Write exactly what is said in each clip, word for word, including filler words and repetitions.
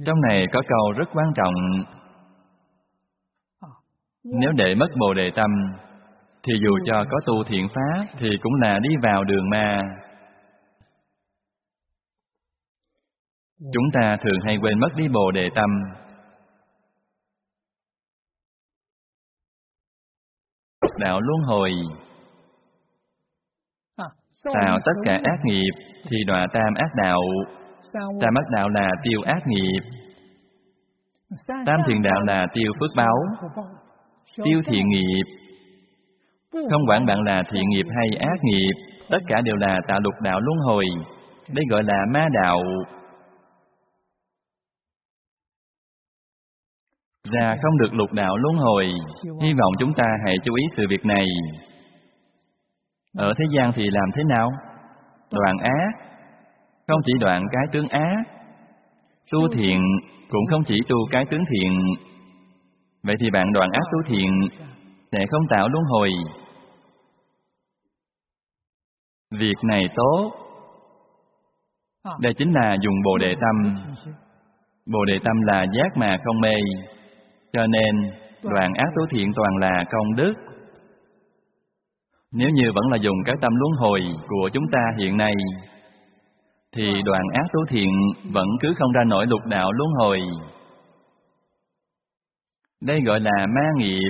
Trong này có câu rất quan trọng. Nếu để mất Bồ Đề tâm thì dù cho có tu thiện pháp thì cũng là đi vào đường ma. Chúng ta thường hay quên mất đi Bồ Đề tâm. Đạo luân hồi, tạo tất cả ác nghiệp thì đọa tam ác đạo. Tam ác đạo là tiêu ác nghiệp, tam thiện đạo là tiêu phước báo, tiêu thiện nghiệp. Không quản bạn là thiện nghiệp hay ác nghiệp, tất cả đều là tạo lục đạo luân hồi. Đây gọi là ma đạo. Ra không được lục đạo luân hồi. Hy vọng chúng ta hãy chú ý sự việc này. Ở thế gian thì làm thế nào? Đoạn ác. Không chỉ đoạn cái tướng ác. Tu thiện cũng không chỉ tu cái tướng thiện. Vậy thì bạn đoạn ác tu thiện sẽ không tạo luân hồi. Việc này tốt. Đây chính là dùng Bồ Đề tâm. Bồ Đề tâm là giác mà không mê. Cho nên đoạn ác tu thiện toàn là công đức. Nếu như vẫn là dùng cái tâm luân hồi của chúng ta hiện nay thì đoạn ác tu thiện vẫn cứ không ra nổi lục đạo luân hồi. Đây gọi là ma nghiệp.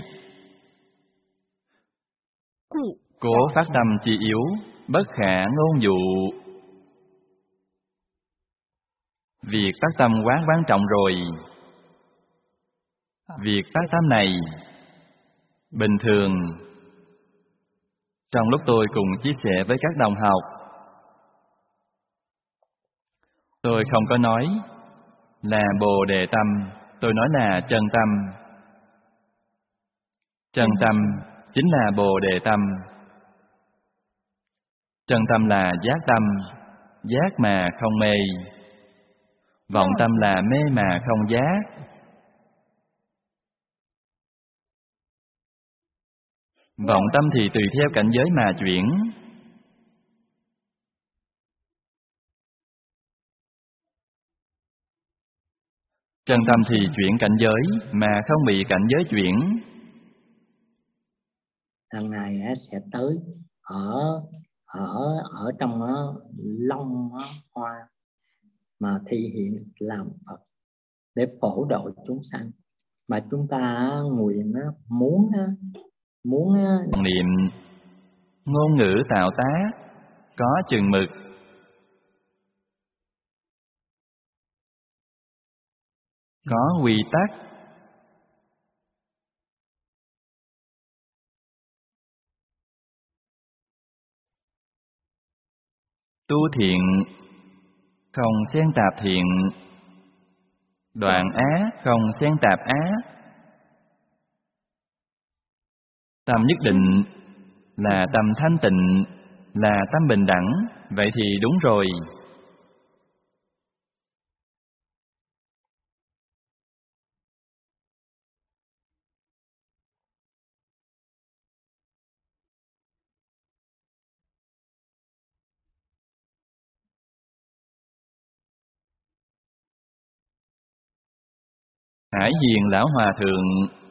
Cố phát tâm chi yếu, bất khả ngôn dụ. Việc phát tâm quá quan trọng rồi. Việc phát tâm này bình thường trong lúc tôi cùng chia sẻ với các đồng học, tôi không có nói là Bồ Đề tâm, tôi nói là chân tâm. Chân tâm chính là Bồ Đề tâm. Chân tâm là giác tâm, giác mà không mê. Vọng tâm là mê mà không giác. Vọng tâm thì tùy theo cảnh giới mà chuyển. Chân tâm thì chuyển cảnh giới mà không bị cảnh giới chuyển. Thằng này sẽ tới ở ở ở trong long hoa mà thi hiện làm Phật để phổ độ chúng sanh, mà chúng ta nguyện muốn muốn niệm ngôn ngữ tạo tác có chừng mực, có quy tắc. Tu thiện không xen tạp thiện, đoạn ác không xen tạp ác. Tâm nhất định là tâm thanh tịnh, là tâm bình đẳng. Vậy thì đúng rồi. Hải Diền Lão Hòa Thượng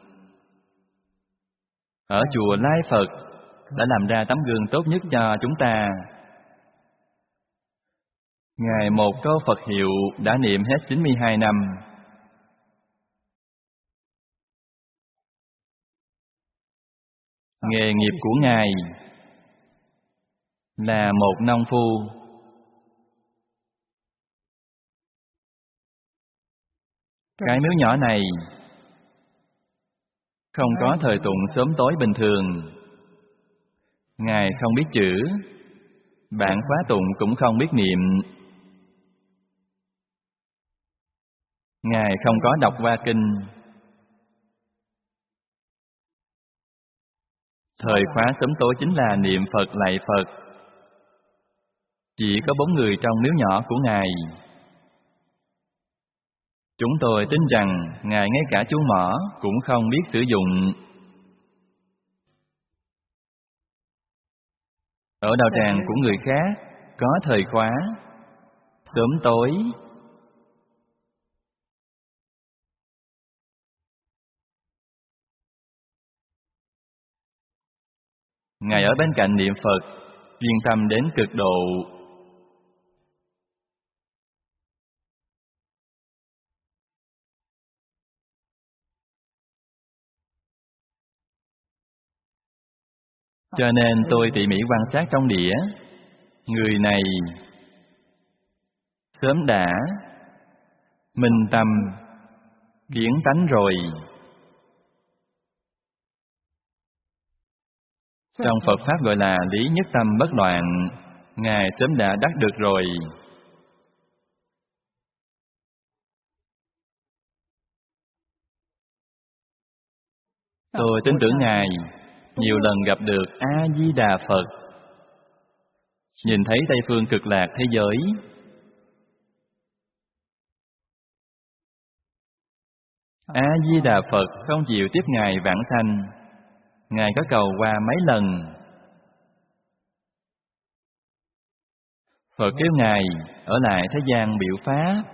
ở chùa Lai Phật đã làm ra tấm gương tốt nhất cho chúng ta. Ngài một câu Phật hiệu đã niệm hết chín mươi hai năm. Nghề nghiệp của Ngài là một nông phu. Cái miếu nhỏ này không có thời tụng sớm tối bình thường. Ngài không biết chữ, bạn khóa tụng cũng không biết niệm. Ngài không có đọc qua kinh. Thời khóa sớm tối chính là niệm Phật lạy Phật. Chỉ có bốn người trong miếu nhỏ của Ngài. Chúng tôi tin rằng Ngài ngay cả chuông mỏ cũng không biết sử dụng. Ở đạo tràng của người khác có thời khóa sớm tối, Ngài ở bên cạnh niệm Phật, chuyên tâm đến cực độ. Cho nên tôi tỉ mỉ quan sát trong đĩa. Người này sớm đã minh tâm kiến tánh rồi. Trong Phật Pháp gọi là lý nhất tâm bất loạn. Ngài sớm đã đắc được rồi. Tôi tin tưởng Ngài nhiều lần gặp được A-di-đà Phật, nhìn thấy Tây phương cực lạc thế giới. A-di-đà Phật không chịu tiếp Ngài vãng sanh. Ngài có cầu qua mấy lần. Phật kêu Ngài ở lại thế gian biểu pháp.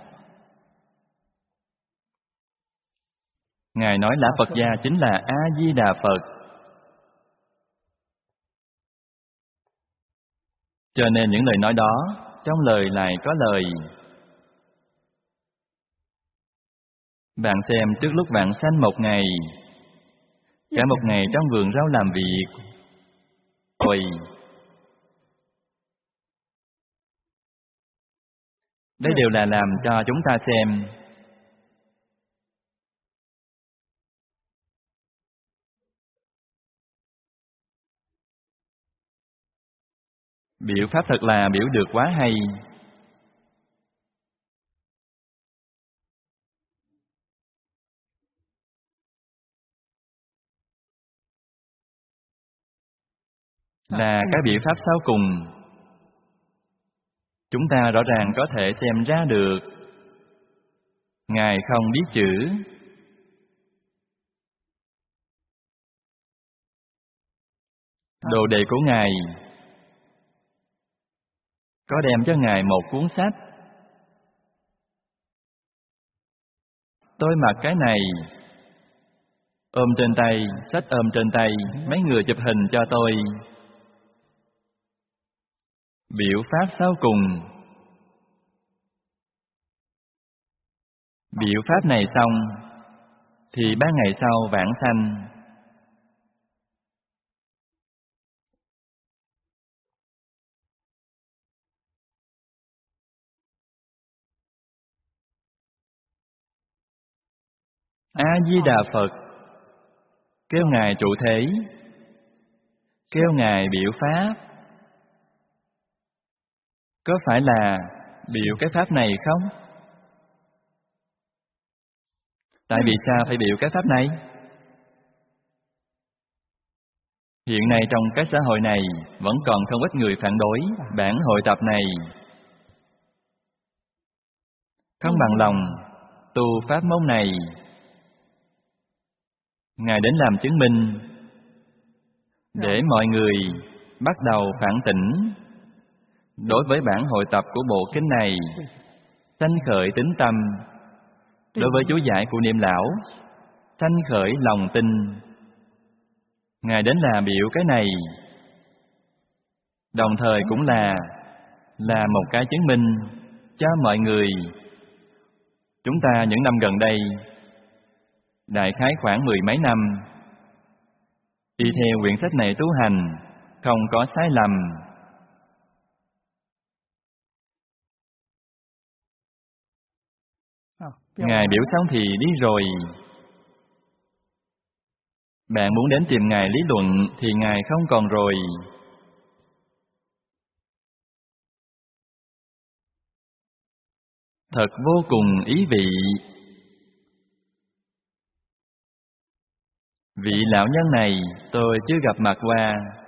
Ngài nói Lã Phật Gia chính là A-di-đà Phật. Cho nên những lời nói đó, trong lời lại có lời. Bạn xem, trước lúc bạn sanh một ngày, cả một ngày trong vườn rau làm việc, rồi đây đều là làm cho chúng ta xem. Biểu pháp thật là biểu được quá hay. Là cái biểu pháp sau cùng, chúng ta rõ ràng có thể xem ra được. Ngài không biết chữ, đồ đệ của Ngài có đem cho Ngài một cuốn sách. Tôi mặc cái này, ôm trên tay, sách ôm trên tay, mấy người chụp hình cho tôi. Biểu pháp sau cùng. Biểu pháp này xong, thì ba ngày sau vãng sanh. A-di-đà Phật kêu Ngài trụ thế, kêu Ngài biểu pháp. Có phải là biểu cái pháp này không? Tại vì sao phải biểu cái pháp này? Hiện nay trong cái xã hội này vẫn còn không ít người phản đối bản hội tập này, không bằng lòng tu pháp môn này. Ngài đến làm chứng minh, để mọi người bắt đầu phản tỉnh đối với bản hội tập của bộ kinh này, sanh khởi tín tâm. Đối với chú giải của Niệm Lão, sanh khởi lòng tin. Ngài đến là biểu cái này, đồng thời cũng là là một cái chứng minh cho mọi người. Chúng ta những năm gần đây, đại khái khoảng mười mấy năm, đi theo quyển sách này tu hành, không có sai lầm. Ngài biểu xong thì đi rồi. Bạn muốn đến tìm Ngài lý luận thì Ngài không còn rồi. Thật vô cùng ý vị. Vị lão nhân này tôi chưa gặp mặt qua,